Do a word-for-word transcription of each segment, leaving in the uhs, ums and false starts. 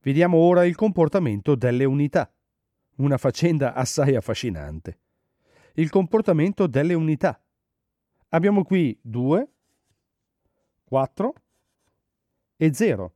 Vediamo ora il comportamento delle unità, una faccenda assai affascinante. Il comportamento delle unità. Abbiamo qui due, quattro e zero.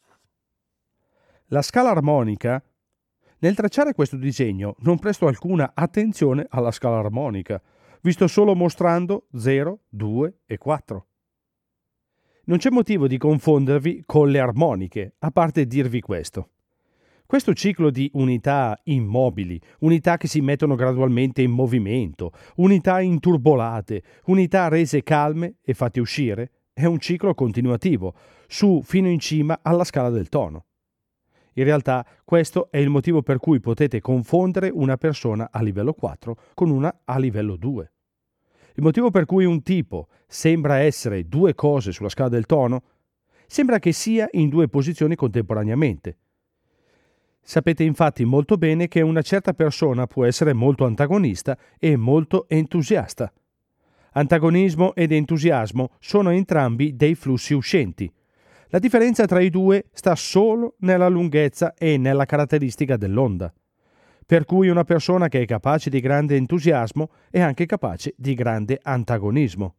La scala armonica. Nel tracciare questo disegno non presto alcuna attenzione alla scala armonica, vi sto solo mostrando zero, due e quattro. Non c'è motivo di confondervi con le armoniche, a parte dirvi questo. Questo ciclo di unità immobili, unità che si mettono gradualmente in movimento, unità inturbolate, unità rese calme e fatte uscire, è un ciclo continuativo, su fino in cima alla scala del tono. In realtà questo è il motivo per cui potete confondere una persona a livello quattro con una a livello due. Il motivo per cui un tipo sembra essere due cose sulla scala del tono sembra che sia in due posizioni contemporaneamente. Sapete infatti molto bene che una certa persona può essere molto antagonista e molto entusiasta. Antagonismo ed entusiasmo sono entrambi dei flussi uscenti. La differenza tra i due sta solo nella lunghezza e nella caratteristica dell'onda. Per cui una persona che è capace di grande entusiasmo è anche capace di grande antagonismo.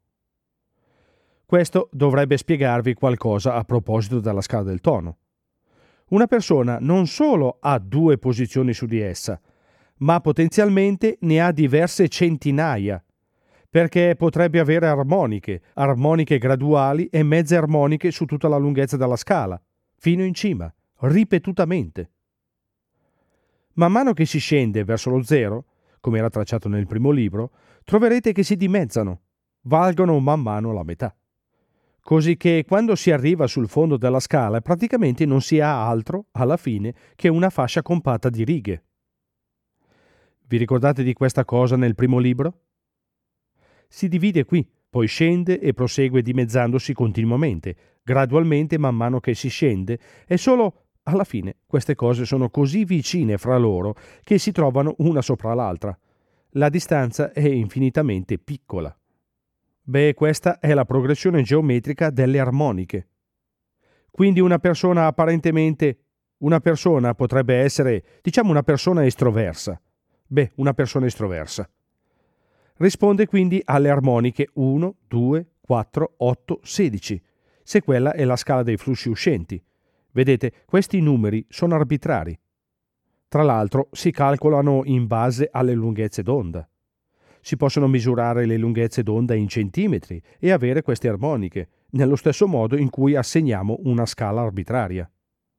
Questo dovrebbe spiegarvi qualcosa a proposito della scala del tono. Una persona non solo ha due posizioni su di essa, ma potenzialmente ne ha diverse centinaia, perché potrebbe avere armoniche, armoniche graduali e mezze armoniche su tutta la lunghezza della scala, fino in cima, ripetutamente. Man mano che si scende verso lo zero, come era tracciato nel primo libro, troverete che si dimezzano, valgono man mano la metà. Così che quando si arriva sul fondo della scala praticamente non si ha altro, alla fine, che una fascia compatta di righe. Vi ricordate di questa cosa nel primo libro? Si divide qui, poi scende e prosegue dimezzandosi continuamente, gradualmente man mano che si scende, e solo alla fine queste cose sono così vicine fra loro che si trovano una sopra l'altra. La distanza è infinitamente piccola. Beh, questa è la progressione geometrica delle armoniche. Quindi una persona apparentemente... Una persona potrebbe essere, diciamo, una persona estroversa. Beh, una persona estroversa. Risponde quindi alle armoniche uno, due, quattro, otto, sedici, se quella è la scala dei flussi uscenti. Vedete, questi numeri sono arbitrari. Tra l'altro si calcolano in base alle lunghezze d'onda. Si possono misurare le lunghezze d'onda in centimetri e avere queste armoniche, nello stesso modo in cui assegniamo una scala arbitraria.